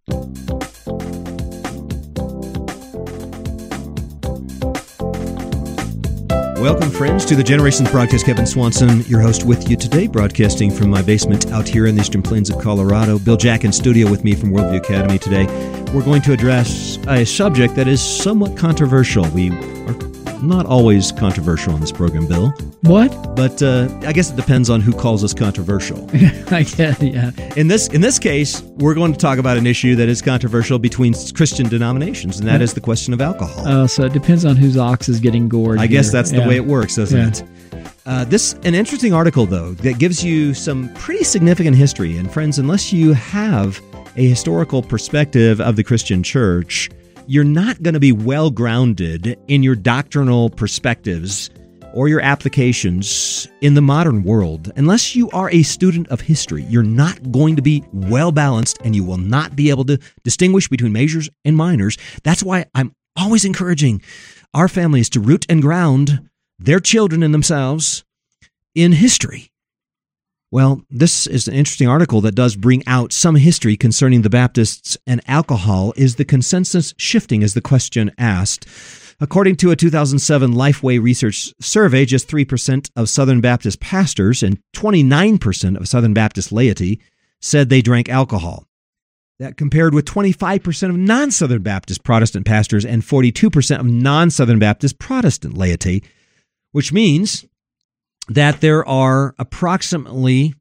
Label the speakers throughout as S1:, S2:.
S1: Welcome, friends, to the Generations broadcast. Kevin Swanson, your host, with you today, broadcasting from my basement out here in the Eastern Plains of Colorado. Bill Jack in studio with me from Worldview Academy today. We're going to address a subject that is somewhat controversial. We are not always controversial on this program, Bill.
S2: What?
S1: But I guess it depends on who calls us controversial.
S2: I guess, yeah.
S1: In this case, we're going to talk about an issue that is controversial between Christian denominations, and that is the question of alcohol.
S2: So it depends on whose ox is getting gored.
S1: I guess that's the way it works, doesn't
S2: Yeah.
S1: it? An interesting article, though, that gives you some pretty significant history. And friends, unless you have a historical perspective of the Christian church, you're not going to be well grounded in your doctrinal perspectives or your applications in the modern world. Unless you are a student of history, you're not going to be well balanced, and you will not be able to distinguish between majors and minors. That's why I'm always encouraging our families to root and ground their children and themselves in history. Well, this is an interesting article that does bring out some history concerning the Baptists and alcohol. Is the consensus shifting, is the question asked. According to a 2007 Lifeway Research survey, just 3% of Southern Baptist pastors and 29% of Southern Baptist laity said they drank alcohol. That compared with 25% of non-Southern Baptist Protestant pastors and 42% of non-Southern Baptist Protestant laity, which means that there are approximately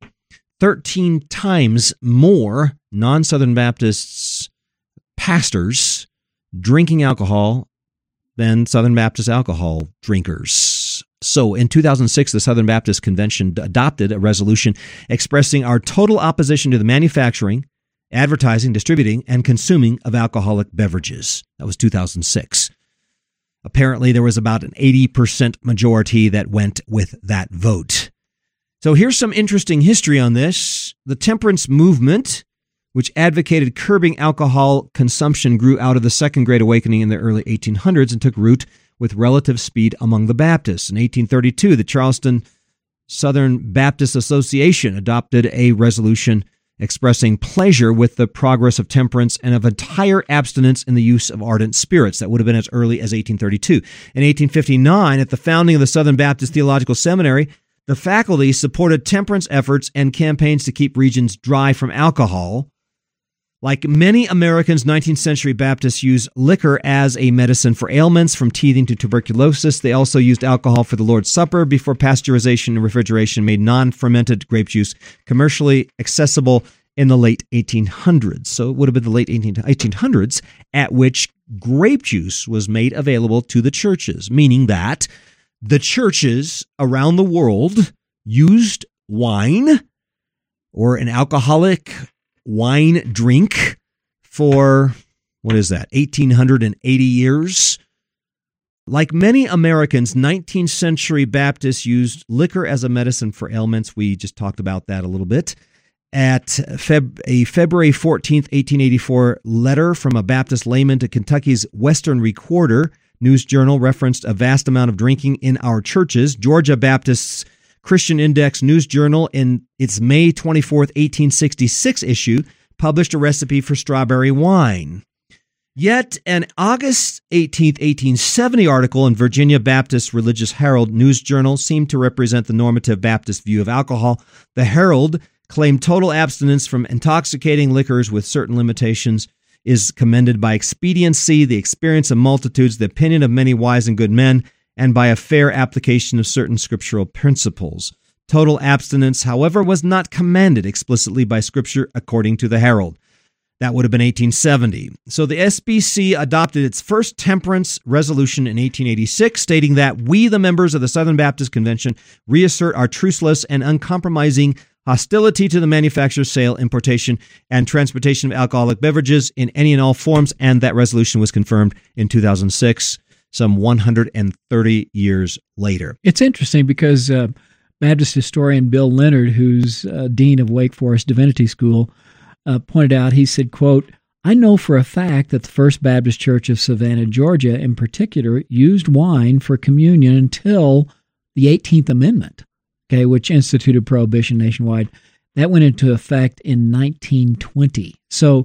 S1: 13 times more non-Southern Baptist pastors drinking alcohol than Southern Baptist alcohol drinkers. So in 2006, the Southern Baptist Convention adopted a resolution expressing our total opposition to the manufacturing, advertising, distributing, and consuming of alcoholic beverages. That was 2006. Apparently, there was about an 80% majority that went with that vote. So here's some interesting history on this. The temperance movement, which advocated curbing alcohol consumption, grew out of the Second Great Awakening in the early 1800s and took root with relative speed among the Baptists. In 1832, the Charleston Southern Baptist Association adopted a resolution expressing pleasure with the progress of temperance and of entire abstinence in the use of ardent spirits. That would have been as early as 1832. In 1859, at the founding of the Southern Baptist Theological Seminary, the faculty supported temperance efforts and campaigns to keep regions dry from alcohol. Like many Americans, 19th century Baptists used liquor as a medicine for ailments, from teething to tuberculosis. They also used alcohol for the Lord's Supper before pasteurization and refrigeration made non-fermented grape juice commercially accessible in the late 1800s. So it would have been the late 1800s at which grape juice was made available to the churches, meaning that the churches around the world used wine or an alcoholic wine drink for, 1,880 years? Like many Americans, 19th century Baptists used liquor as a medicine for ailments. We just talked about that a little bit. At a February 14th, 1884 letter from a Baptist layman to Kentucky's Western Recorder News Journal referenced a vast amount of drinking in our churches. Georgia Baptist's Christian Index News Journal, in its May 24th, 1866 issue, published a recipe for strawberry wine. Yet an August 18th, 1870 article in Virginia Baptist Religious Herald News Journal seemed to represent the normative Baptist view of alcohol. The Herald claimed total abstinence from intoxicating liquors with certain limitations is commended by expediency, the experience of multitudes, the opinion of many wise and good men, and by a fair application of certain scriptural principles. Total abstinence, however, was not commanded explicitly by Scripture, according to the Herald. That would have been 1870. So the SBC adopted its first temperance resolution in 1886, stating that we, the members of the Southern Baptist Convention, reassert our truceless and uncompromising hostility to the manufacture, sale, importation, and transportation of alcoholic beverages in any and all forms, and that resolution was confirmed in 2006. Some 130 years later.
S2: It's interesting because Baptist historian Bill Leonard, who's dean of Wake Forest Divinity School, pointed out, he said, quote, "I know for a fact that the First Baptist Church of Savannah, Georgia, in particular, used wine for communion until the 18th Amendment, okay, which instituted prohibition nationwide. That went into effect in 1920. So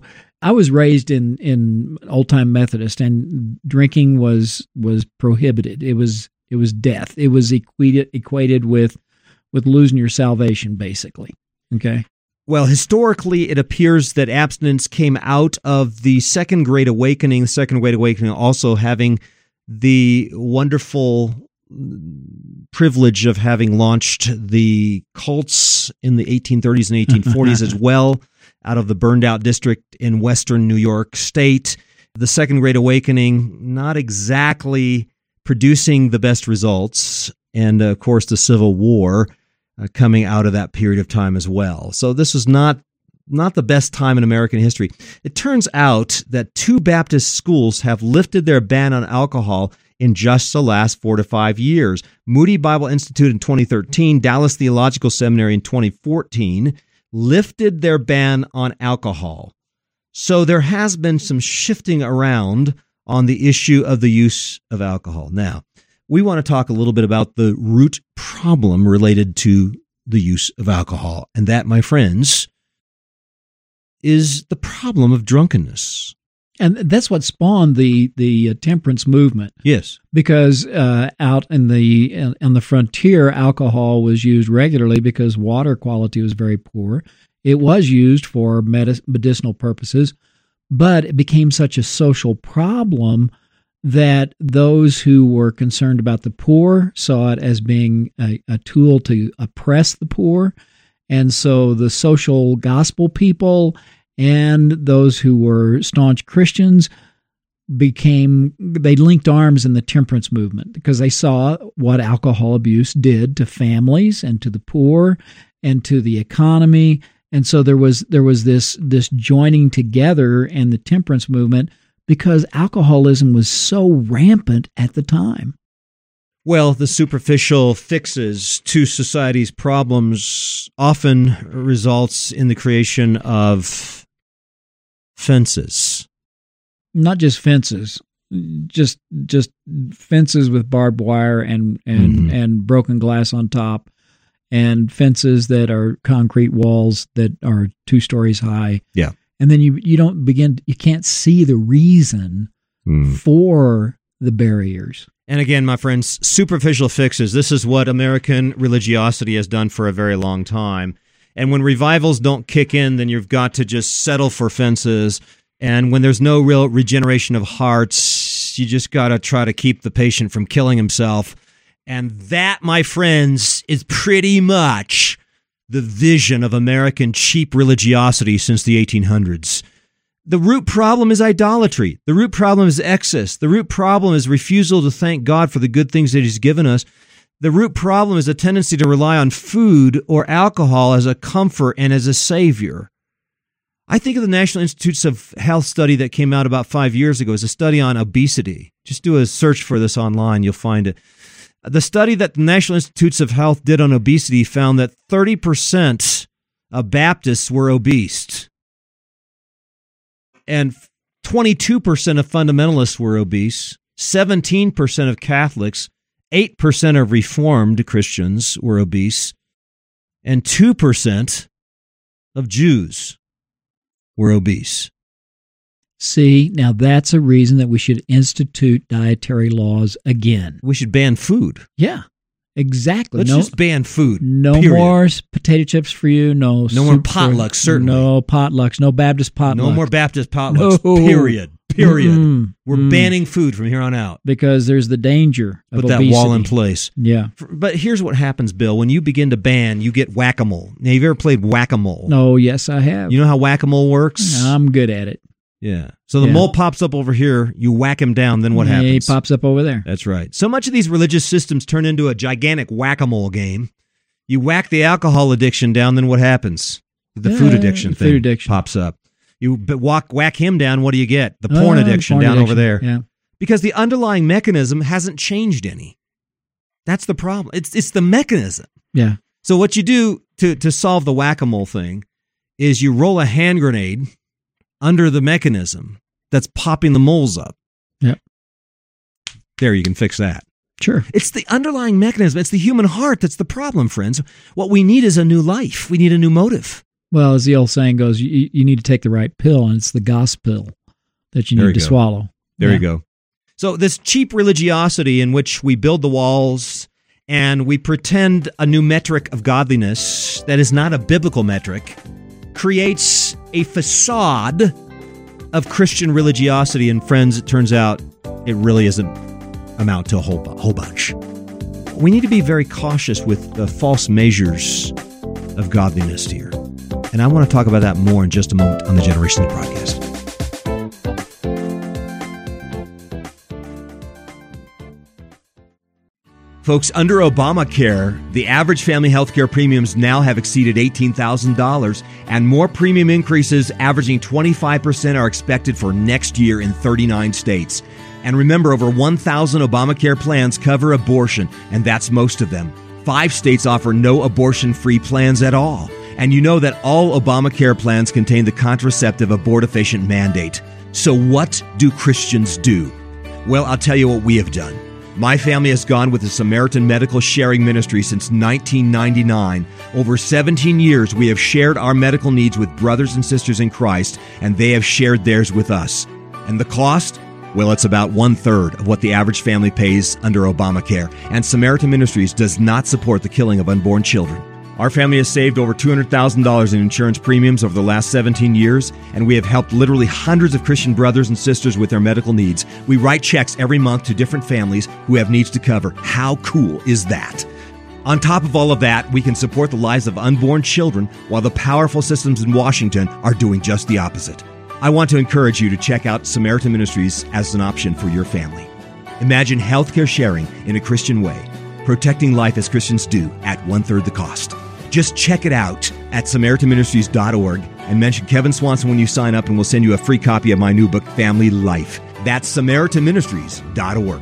S2: I was raised in old time Methodist, and drinking was prohibited. It was death. It was equated with losing your salvation, basically. Okay.
S1: Well, historically, it appears that abstinence came out of the Second Great Awakening. The Second Great Awakening also having the wonderful privilege of having launched the cults in the 1830s and 1840s as well, out of the burned out district in western New York State. The Second Great Awakening not exactly producing the best results, and of course the Civil War coming out of that period of time as well. So this is not the best time in American history. It turns out that 2 Baptist schools have lifted their ban on alcohol in just the last 4 to 5 years. Moody Bible Institute in 2013, Dallas Theological Seminary in 2014 lifted their ban on alcohol. So there has been some shifting around on the issue of the use of alcohol. Now, we want to talk a little bit about the root problem related to the use of alcohol. And that, my friends, is the problem of drunkenness.
S2: And that's what spawned the temperance movement.
S1: Yes.
S2: Because out on the frontier, alcohol was used regularly because water quality was very poor. It was used for medicinal purposes, but it became such a social problem that those who were concerned about the poor saw it as being a tool to oppress the poor. And so the social gospel people and those who were staunch Christians they linked arms in the temperance movement because they saw what alcohol abuse did to families and to the poor and to the economy. And so there was this joining together in the temperance movement because alcoholism was so rampant at the time.
S1: Well, the superficial fixes to society's problems often results in the creation of fences.
S2: Not just fences, just fences with barbed wire and broken glass on top, and fences that are concrete walls that are 2 stories high.
S1: Yeah.
S2: And then you can't see the reason for the barriers.
S1: And again, my friends, superficial fixes. This is what American religiosity has done for a very long time. And when revivals don't kick in, then you've got to just settle for fences. And when there's no real regeneration of hearts, you just got to try to keep the patient from killing himself. And that, my friends, is pretty much the vision of American cheap religiosity since the 1800s. The root problem is idolatry. The root problem is excess. The root problem is refusal to thank God for the good things that He's given us. The root problem is a tendency to rely on food or alcohol as a comfort and as a savior. I think of the National Institutes of Health study that came out about 5 years ago. It's a study on obesity. Just do a search for this online. You'll find it. The study that the National Institutes of Health did on obesity found that 30% of Baptists were obese, and 22% of fundamentalists were obese, 17% of Catholics, 8% of Reformed Christians were obese, and 2% of Jews were obese.
S2: See, now that's a reason that we should institute dietary laws again.
S1: We should ban food.
S2: Yeah, exactly.
S1: Let's just ban food.
S2: No
S1: period.
S2: More potato chips for you. No
S1: more potlucks, certainly.
S2: No potlucks. No Baptist potlucks.
S1: No more Baptist potlucks,
S2: no.
S1: Period. We're banning food from here on out.
S2: Because there's the danger of
S1: Put
S2: obesity.
S1: that wall in place.
S2: Yeah.
S1: But here's what happens, Bill. When you begin to ban, you get whack-a-mole. Now, have you ever played whack-a-mole?
S2: No, yes, I have.
S1: You know how whack-a-mole works?
S2: I'm good at it.
S1: Yeah. So the mole pops up over here, you whack him down, then what happens?
S2: He pops up over there.
S1: That's right. So much of these religious systems turn into a gigantic whack-a-mole game. You whack the alcohol addiction down, then what happens? The food addiction pops up. You whack him down, what do you get? The porn addiction over there.
S2: Yeah.
S1: Because the underlying mechanism hasn't changed any. That's the problem. It's the mechanism.
S2: Yeah.
S1: So what you do to solve the whack-a-mole thing is you roll a hand grenade under the mechanism that's popping the moles up.
S2: Yep.
S1: There, you can fix that.
S2: Sure.
S1: It's the underlying mechanism. It's the human heart that's the problem, friends. What we need is a new life. We need a new motive.
S2: Well, as the old saying goes, you need to take the right pill, and it's the gospel that you need to swallow.
S1: There you go. So this cheap religiosity in which we build the walls and we pretend a new metric of godliness that is not a biblical metric creates a facade of Christian religiosity. And friends, it turns out it really doesn't amount to a whole bunch. We need to be very cautious with the false measures of godliness here. And I want to talk about that more in just a moment on the Generations Broadcast. Folks, under Obamacare, the average family health care premiums now have exceeded $18,000, and more premium increases averaging 25% are expected for next year in 39 states. And remember, over 1,000 Obamacare plans cover abortion, and that's most of them. 5 states offer no abortion-free plans at all. And you know that all Obamacare plans contain the contraceptive abortifacient mandate. So what do Christians do? Well, I'll tell you what we have done. My family has gone with the Samaritan Medical Sharing Ministry since 1999. Over 17 years, we have shared our medical needs with brothers and sisters in Christ, and they have shared theirs with us. And the cost? Well, it's about 1/3 of what the average family pays under Obamacare, and Samaritan Ministries does not support the killing of unborn children. Our family has saved over $200,000 in insurance premiums over the last 17 years, and we have helped literally hundreds of Christian brothers and sisters with their medical needs. We write checks every month to different families who have needs to cover. How cool is that? On top of all of that, we can support the lives of unborn children while the powerful systems in Washington are doing just the opposite. I want to encourage you to check out Samaritan Ministries as an option for your family. Imagine healthcare sharing in a Christian way, protecting life as Christians do at 1/3 the cost. Just check it out at SamaritanMinistries.org and mention Kevin Swanson when you sign up, and we'll send you a free copy of my new book, Family Life. That's SamaritanMinistries.org.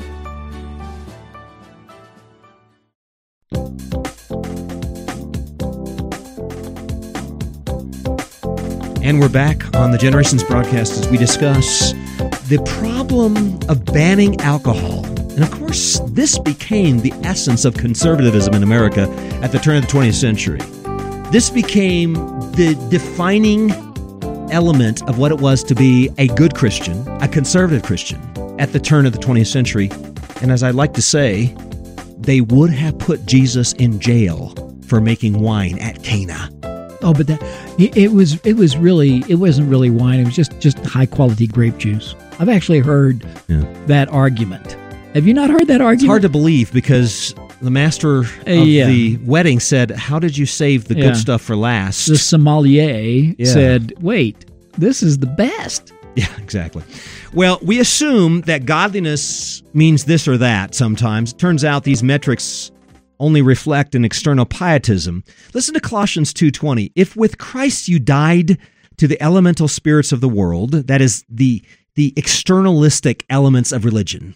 S1: And we're back on the Generations Broadcast as we discuss the problem of banning alcohol. And of course, this became the essence of conservatism in America at the turn of the 20th century. This became the defining element of what it was to be a good Christian, a conservative Christian, at the turn of the 20th century. And as I like to say, they would have put Jesus in jail for making wine at Cana.
S2: Oh, but it wasn't really wine. It was just high quality grape juice. I've actually heard that argument. Have you not heard that argument?
S1: It's hard to believe because the master of the wedding said, "How did you save the good stuff for last?"
S2: The sommelier said, "Wait, this is the best."
S1: Yeah, exactly. Well, we assume that godliness means this or that sometimes. It turns out these metrics only reflect an external pietism. Listen to Colossians 2:20. If with Christ you died to the elemental spirits of the world, that is the externalistic elements of religion,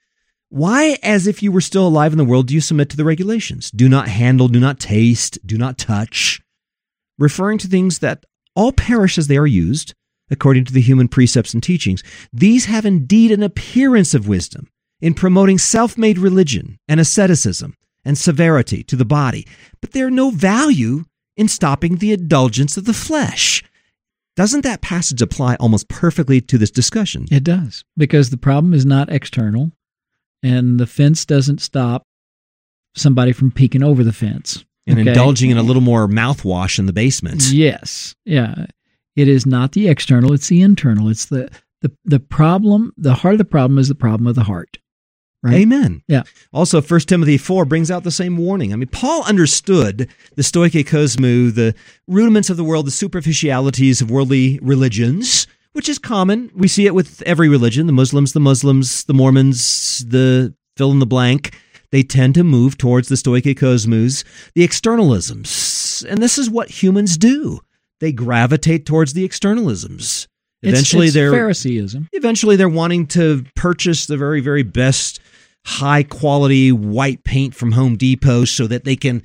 S1: why, as if you were still alive in the world, do you submit to the regulations? Do not handle, do not taste, do not touch, referring to things that all perish as they are used, according to the human precepts and teachings. These have indeed an appearance of wisdom in promoting self-made religion and asceticism and severity to the body, but they are no value in stopping the indulgence of the flesh. Doesn't that passage apply almost perfectly to this discussion?
S2: It does, because the problem is not external, and the fence doesn't stop somebody from peeking over the fence.
S1: And indulging in a little more mouthwash in the basement.
S2: Yes. Yeah. It is not the external, it's the internal. It's the problem, the heart of the problem is the problem of the heart. Right?
S1: Amen.
S2: Yeah.
S1: Also, 1 Timothy 4 brings out the same warning. I mean, Paul understood the stoike kosmou, the rudiments of the world, the superficialities of worldly religions, which is common. We see it with every religion, the Muslims, the Mormons, the fill in the blank. They tend to move towards the stoike kosmos, the externalisms. And this is what humans do. They gravitate towards the externalisms.
S2: Eventually, it's Phariseeism.
S1: Eventually, they're wanting to purchase the very, very best high-quality white paint from Home Depot so that they can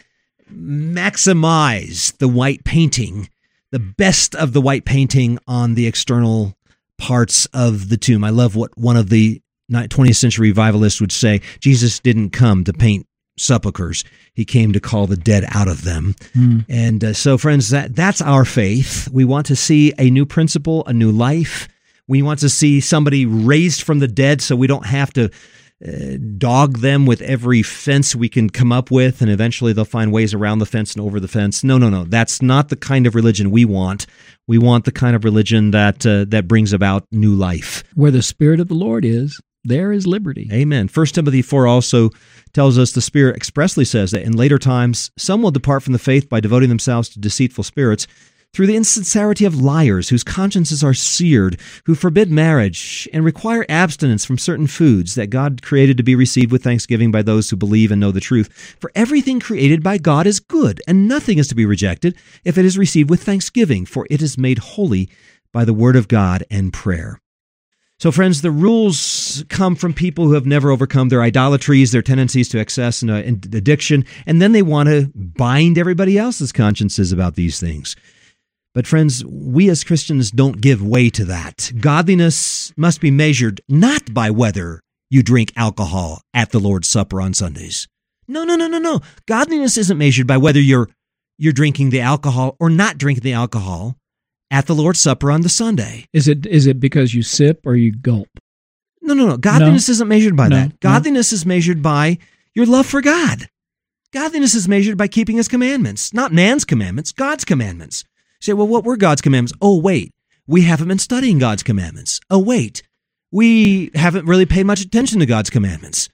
S1: maximize the white painting, the best of the white painting on the external parts of the tomb. I love what one of the 20th century revivalists would say. Jesus didn't come to paint sepulchres. He came to call the dead out of them. And so, friends, that's our faith. We want to see a new principle, a new life. We want to see somebody raised from the dead so we don't have to dog them with every fence we can come up with, and eventually they'll find ways around the fence and over the fence. No. That's not the kind of religion we want. We want the kind of religion that brings about new life.
S2: Where the Spirit of the Lord is, there is liberty.
S1: Amen. 1 Timothy 4 also tells us the Spirit expressly says that in later times, some will depart from the faith by devoting themselves to deceitful spirits, through the insincerity of liars whose consciences are seared, who forbid marriage and require abstinence from certain foods that God created to be received with thanksgiving by those who believe and know the truth. For everything created by God is good, and nothing is to be rejected if it is received with thanksgiving, for it is made holy by the word of God and prayer. So, friends, the rules come from people who have never overcome their idolatries, their tendencies to excess and addiction, and then they want to bind everybody else's consciences about these things. But friends, we as Christians don't give way to that. Godliness must be measured not by whether you drink alcohol at the Lord's Supper on Sundays. No. Godliness isn't measured by whether you're drinking the alcohol or not drinking the alcohol at the Lord's Supper on the Sunday.
S2: Is it because you sip or you gulp?
S1: No. Godliness isn't measured by that. Godliness is measured by your love for God. Godliness is measured by keeping His commandments, not man's commandments, God's commandments. You say, well, what were God's commandments? Oh, wait, we haven't been studying God's commandments. Oh, wait, we haven't really paid much attention to God's commandments.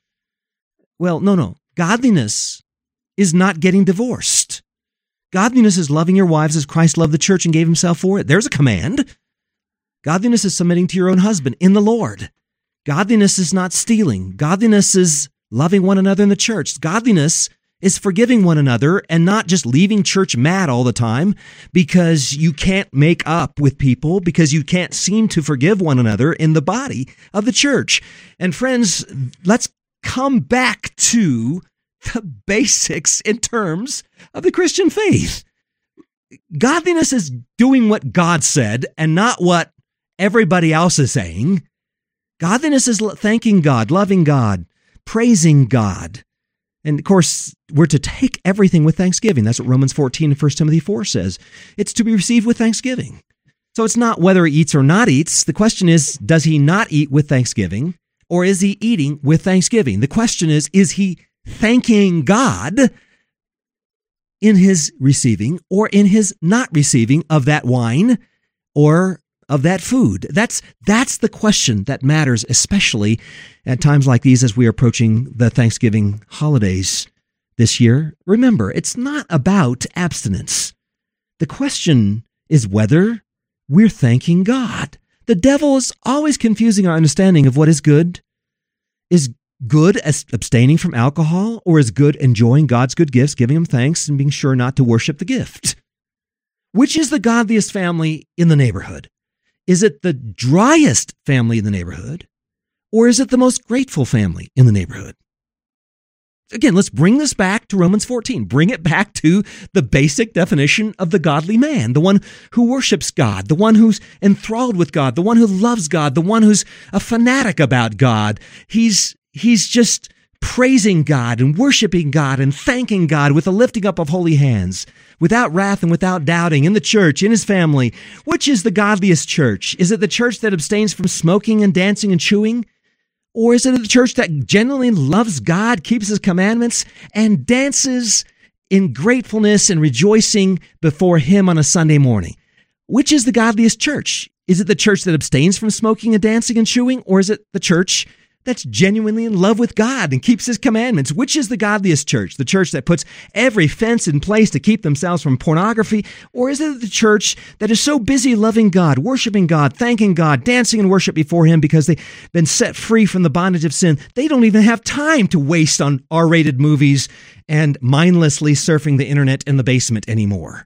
S1: Well, no. Godliness is not getting divorced. Godliness is loving your wives as Christ loved the church and gave Himself for it. There's a command. Godliness is submitting to your own husband in the Lord. Godliness is not stealing. Godliness is loving one another in the church. Godliness is forgiving one another and not just leaving church mad all the time because you can't make up with people, because you can't seem to forgive one another in the body of the church. And friends, let's come back to the basics in terms of the Christian faith. Godliness is doing what God said and not what everybody else is saying. Godliness is thanking God, loving God, praising God. And of course, we're to take everything with thanksgiving. That's what Romans 14 and 1 Timothy 4 says. It's to be received with thanksgiving. So it's not whether he eats or not eats. The question is, does he not eat with thanksgiving, or is he eating with thanksgiving? The question is he thanking God in his receiving or in his not receiving of that wine or of that food? That's the question that matters, especially at times like these as we are approaching the Thanksgiving holidays this year. Remember, it's not about abstinence. The question is whether we're thanking God. The devil is always confusing our understanding of what is good. Is good as abstaining from alcohol, or is good enjoying God's good gifts, giving Him thanks, and being sure not to worship the gift? Which is the godliest family in the neighborhood? Is it the driest family in the neighborhood, or is it the most grateful family in the neighborhood? Again, let's bring this back to Romans 14. Bring it back to the basic definition of the godly man, the one who worships God, the one who's enthralled with God, the one who loves God, the one who's a fanatic about God. He's just praising God and worshiping God and thanking God with a lifting up of holy hands, without wrath and without doubting, in the church, in his family. Which is the godliest church? Is it the church that abstains from smoking and dancing and chewing? Or is it the church that genuinely loves God, keeps His commandments, and dances in gratefulness and rejoicing before Him on a Sunday morning? Which is the godliest church? Is it the church that abstains from smoking and dancing and chewing? Or is it the church that's genuinely in love with God and keeps His commandments? Which is the godliest church? The church that puts every fence in place to keep themselves from pornography? Or is it the church that is so busy loving God, worshiping God, thanking God, dancing and worship before Him because they've been set free from the bondage of sin? They don't even have time to waste on R-rated movies and mindlessly surfing the internet in the basement anymore.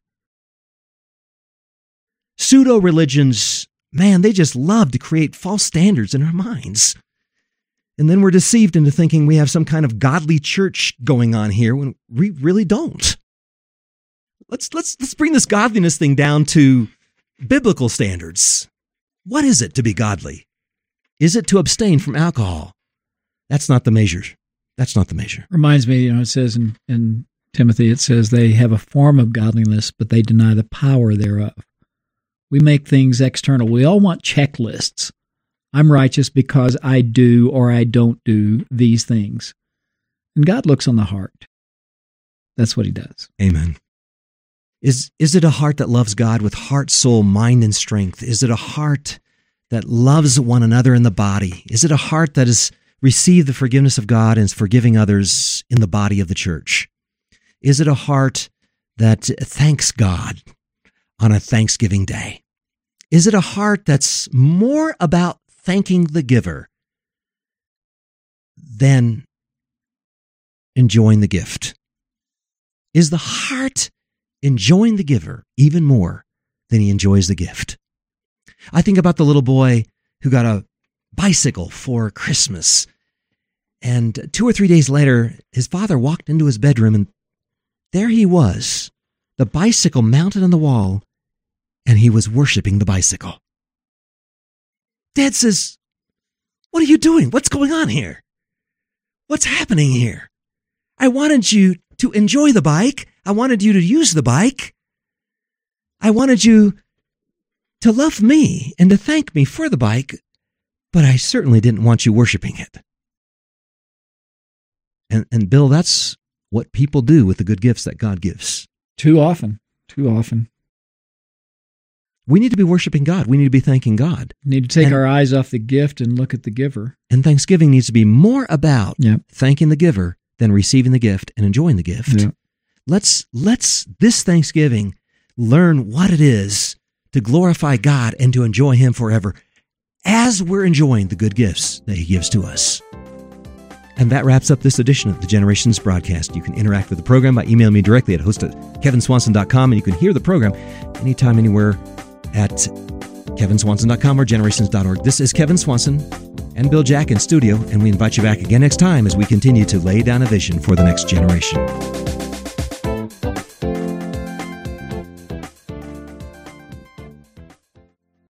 S1: Pseudo-religions, man, they just love to create false standards in our minds. And then we're deceived into thinking we have some kind of godly church going on here when we really don't. Let's bring this godliness thing down to biblical standards. What is it to be godly? Is it to abstain from alcohol? That's not the measure. That's not the measure.
S2: Reminds me, it says in Timothy, it says they have a form of godliness, but they deny the power thereof. We make things external. We all want checklists. I'm righteous because I do or I don't do these things. And God looks on the heart. That's what he does.
S1: Amen. Is it a heart that loves God with heart, soul, mind, and strength? Is it a heart that loves one another in the body? Is it a heart that has received the forgiveness of God and is forgiving others in the body of the church? Is it a heart that thanks God on a Thanksgiving day? Is it a heart that's more about thanking the giver than enjoying the gift? Is the heart enjoying the giver even more than he enjoys the gift? I think about the little boy who got a bicycle for Christmas, and 2 or 3 days later, his father walked into his bedroom, and there he was, the bicycle mounted on the wall, and he was worshiping the bicycle. Dad says, "What are you doing? What's going on here? What's happening here? I wanted you to enjoy the bike. I wanted you to use the bike. I wanted you to love me and to thank me for the bike, but I certainly didn't want you worshiping it." And Bill, that's what people do with the good gifts that God gives.
S2: Too often.
S1: We need to be worshiping God. We need to be thanking God.
S2: We need to take our eyes off the gift and look at the giver.
S1: And Thanksgiving needs to be more about thanking the giver than receiving the gift and enjoying the gift.
S2: Yep.
S1: Let's this Thanksgiving learn what it is to glorify God and to enjoy him forever as we're enjoying the good gifts that he gives to us. And that wraps up this edition of the Generations broadcast. You can interact with the program by emailing me directly at host@kevinswanson.com, and you can hear the program anytime, anywhere at kevinswanson.com or generations.org. This is Kevin Swanson and Bill Jack in studio, and we invite you back again next time as we continue to lay down a vision for the next generation.